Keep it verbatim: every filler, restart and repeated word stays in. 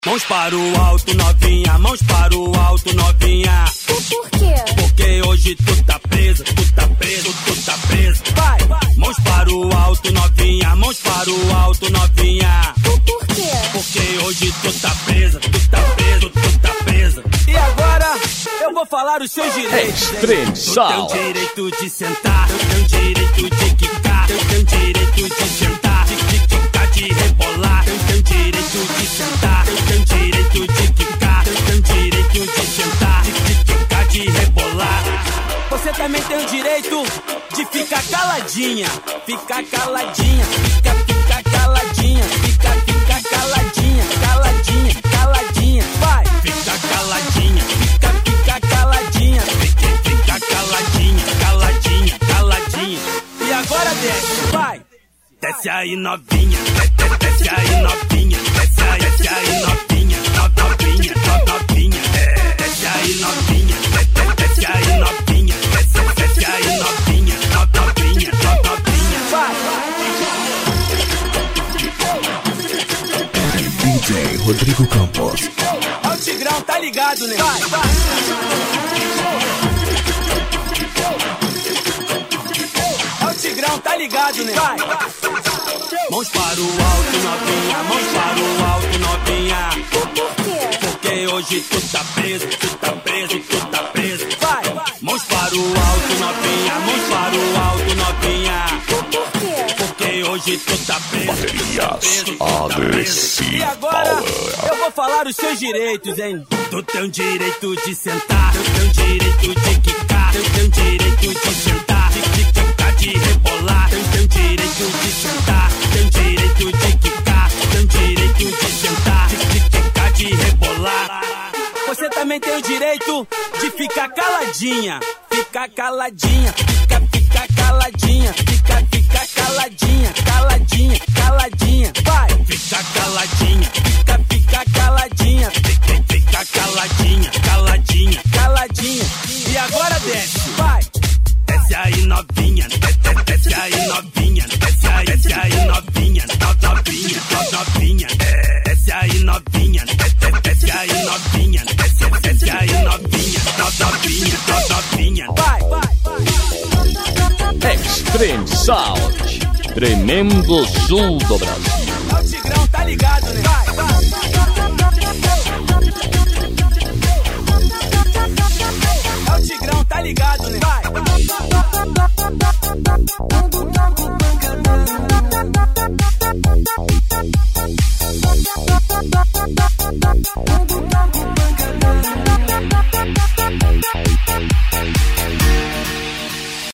Mãos para o alto, novinha, mãos para o alto, novinha. Por quê? Porque hoje tu tá preso, tu tá preso, tu tá preso. Vai! Mãos para o alto, novinha, mãos para o alto, novinha. Por quê? Porque hoje tu tá presa, tu tá preso, tu tá presa. E agora eu vou falar os seus direitos. Extreme Sound. Tu tem o direito de sentar, tu tem o direito de quicar, tu tem o direito de sentar, de, de quicar, de rebolar, tu tem o direito de sentar, tu tem o direito de quicar, tu tem o direito de sentar, de, de quicar, de rebolar. Você também tem o direito de ficar caladinha, ficar caladinha, fica, fica caladinha, fica, fica caladinha, caladinha, caladinha, vai, fica caladinha, fica, fica caladinha, fica, fica caladinha, caladinha, caladinha. E agora desce, vai, desce aí novinha, desce, desce aí novinha, desce aí, desce aí novinha, no- novinha, no- novinha, é, desce aí novinha, desce, desce aí novinha, desce, desce aí novinha, no- novinha, no- novinha, vai, D J Rodrigo Campos. ó o Tigrão, tá ligado, né? Vai, vai. Ó o Tigrão, tá ligado, né? Vai. Mãos para o alto, novinha, mãos para o alto, novinha. Por quê? Porque hoje tu tá preso, tu tá preso, tu tá preso. Vai. Mãos para o alto, novinha, mãos para o alto, novinha. Por quê? Porque hoje tu tá preso, tu tá preso, tu tá preso. Agressivo E agora Power. eu vou falar os seus direitos, hein? Tu tem o direito de sentar, tu tem o direito de quicar, tu tem o direito de sentar, de, de quicar, de rebolar, tu tem o direito de sentar, tem o direito de quicar, tem o direito de sentar, de, de quicar, de rebolar. Você também tem o direito de ficar caladinha, ficar caladinha, fica, fica caladinha, fica, fica caladinha, caladinha, caladinha, vai, fica caladinha, fica, fica caladinha, fica, fica caladinha, caladinha, caladinha. E agora desce, vai, desce aí novinha, desce, desce aí novinha, desce aí, desce aí novinha, no- novinha, no- novinha, é, desce aí novinha, desce, desce aí novinha, desce, desce aí novinha, no- novinha, no- novinha, vai, vai, vai. Extreme Sound. Tremendo sul do Brasil. Ó o Tigrão, tá ligado, né? Vai.